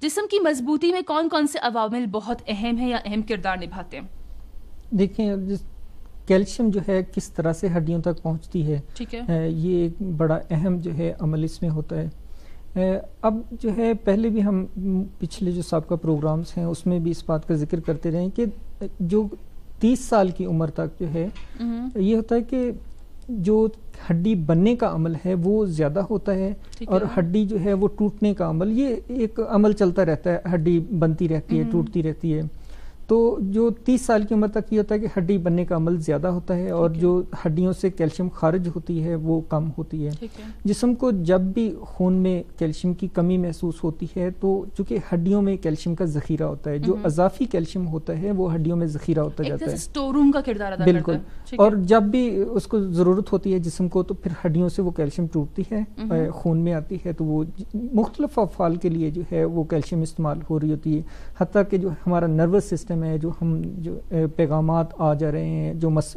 جسم کی مضبوطی میں کون کون سے عوامل بہت اہم ہیں یا اہم کردار نبھاتے ہیں؟ دیکھیں کیلشیم جو ہے کس طرح سے ہڈیوں تک پہنچتی ہے، ٹھیک ہے، یہ ایک بڑا اہم جو ہے عمل اس میں ہوتا ہے۔ اب جو ہے پہلے بھی ہم پچھلے جو سابقہ پروگرامز ہیں اس میں بھی اس بات کا ذکر کرتے رہے کہ جو 30 سال کی عمر تک جو ہے یہ ہوتا ہے کہ جو ہڈی بننے کا عمل ہے وہ زیادہ ہوتا ہے، اور ہڈی جو ہے وہ ٹوٹنے کا عمل، یہ ایک عمل چلتا رہتا ہے، ہڈی بنتی رہتی ہے، ٹوٹتی رہتی ہے۔ تو جو 30 سال کی عمر تک یہ ہوتا ہے کہ ہڈی بننے کا عمل زیادہ ہوتا ہے، اور جو ہڈیوں سے کیلشیم خارج ہوتی ہے وہ کم ہوتی ہے۔ جسم کو جب بھی خون میں کیلشیم کی کمی محسوس ہوتی ہے تو چونکہ ہڈیوں میں کیلشیم کا ذخیرہ ہوتا ہے، جو اضافی کیلشیم ہوتا ہے وہ ہڈیوں میں ذخیرہ ہوتا جاتا ہے، اسٹور روم کا کردار ادا کرتا ہے۔ بالکل، اور جب بھی اس کو ضرورت ہوتی ہے جسم کو تو پھر ہڈیوں سے وہ کیلشیم ٹوٹتی ہے، خون میں آتی ہے، تو وہ مختلف افعال کے لیے جو ہے وہ کیلشیم استعمال ہو رہی ہوتی ہے۔ حتیٰ کہ جو ہمارا نروس سسٹم ہے، جو ہم جو پیغامات آ جا رہے ہیں،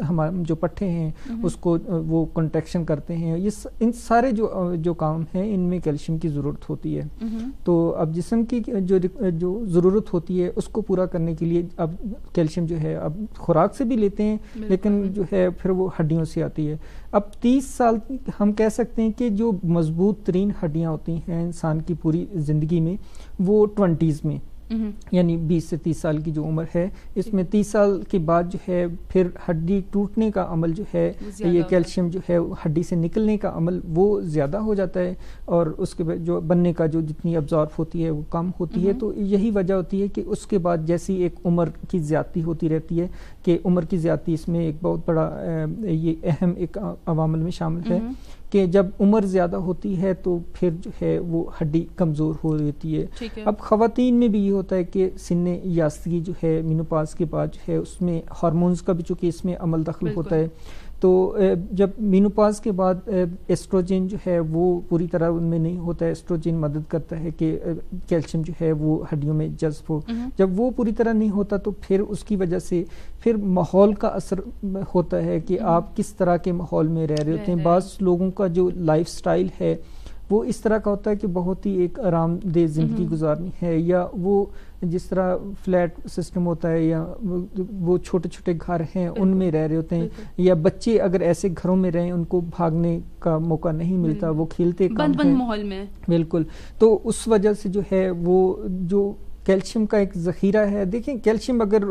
جو پٹھے ہیں اس کو وہ کنٹریکشن کرتے ہیں، ان سارے جو کام ہیں ان میں کیلشیم کی ضرورت ہوتی ہے۔ تو اب جسم کی جو ضرورت ہوتی ہے اس کو پورا کرنے کے لیے اب کیلشیم جو ہے اب خوراک سے بھی لیتے ہیں، لیکن جو ہے پھر وہ ہڈیوں سے آتی ہے۔ اب 30 سال ہم کہہ سکتے ہیں کہ جو مضبوط ترین ہڈیاں ہوتی ہیں انسان کی پوری زندگی میں وہ 20s میں، یعنی 20 سے 30 سال کی جو عمر ہے اس میں 30 سال کے بعد جو ہے پھر ہڈی ٹوٹنے کا عمل جو ہے، یہ کیلشیم جو ہے ہڈی سے نکلنے کا عمل وہ زیادہ ہو جاتا ہے، اور اس کے بعد جو بننے کا جو جتنی ابزارب ہوتی ہے وہ کم ہوتی ہے۔ تو یہی وجہ ہوتی ہے کہ اس کے بعد جیسی ایک عمر کی زیادتی ہوتی رہتی ہے کہ عمر کی زیادتی اس میں ایک بہت بڑا یہ اہم ایک عوامل میں شامل ہے کہ جب عمر زیادہ ہوتی ہے تو پھر جو ہے وہ ہڈی کمزور ہو رہتی ہے۔ اب خواتین میں بھی یہ ہوتا ہے کہ سن یاستگی جو ہے مینوپاز کے بعد جو ہے اس میں ہارمونز کا بھی چونکہ اس میں عمل دخل ہوتا ہے، تو جب مینوپاز کے بعد ایسٹروجن جو ہے وہ پوری طرح ان میں نہیں ہوتا ہے، ایسٹروجن مدد کرتا ہے کہ کیلشیم جو ہے وہ ہڈیوں میں جذب ہو، جب وہ پوری طرح نہیں ہوتا تو پھر اس کی وجہ سے پھر ماحول کا اثر ہوتا ہے کہ آپ کس طرح کے ماحول میں رہ رہے ہوتے ہیں۔ بعض لوگوں کا جو لائف سٹائل ہے وہ اس طرح کا ہوتا ہے کہ بہت ہی ایک آرام دہ زندگی گزارنی ہے، یا وہ جس طرح فلیٹ سسٹم ہوتا ہے یا وہ چھوٹے چھوٹے گھر ہیں ان میں رہ رہے ہوتے ہیں، یا بچے اگر ایسے گھروں میں رہیں ان کو بھاگنے کا موقع نہیں ملتا، وہ کھیلتے کم ہیں بند ماحول میں، بالکل، تو اس وجہ سے جو ہے وہ جو کیلشیم کا ایک ذخیرہ ہے، دیکھیں کیلشیم اگر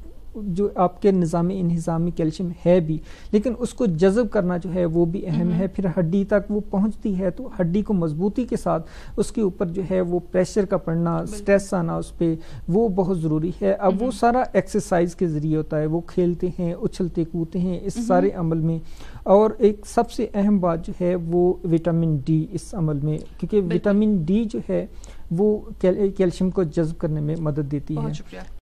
جو آپ کے نظام انہضام میں کیلشیم ہے بھی، لیکن اس کو جذب کرنا جو ہے وہ بھی اہم ہے، پھر ہڈی تک وہ پہنچتی ہے تو ہڈی کو مضبوطی کے ساتھ اس کے اوپر جو ہے وہ پریشر کا پڑنا، سٹریس آنا اس پہ، وہ بہت ضروری ہے۔ اب وہ سارا ایکسرسائز کے ذریعے ہوتا ہے، وہ کھیلتے ہیں، اچھلتے کودتے ہیں اس سارے عمل میں، اور ایک سب سے اہم بات جو ہے وہ وٹامن ڈی اس عمل میں، کیونکہ وٹامن ڈی جو ہے وہ کیلشیم کو جذب کرنے میں مدد دیتی ہے۔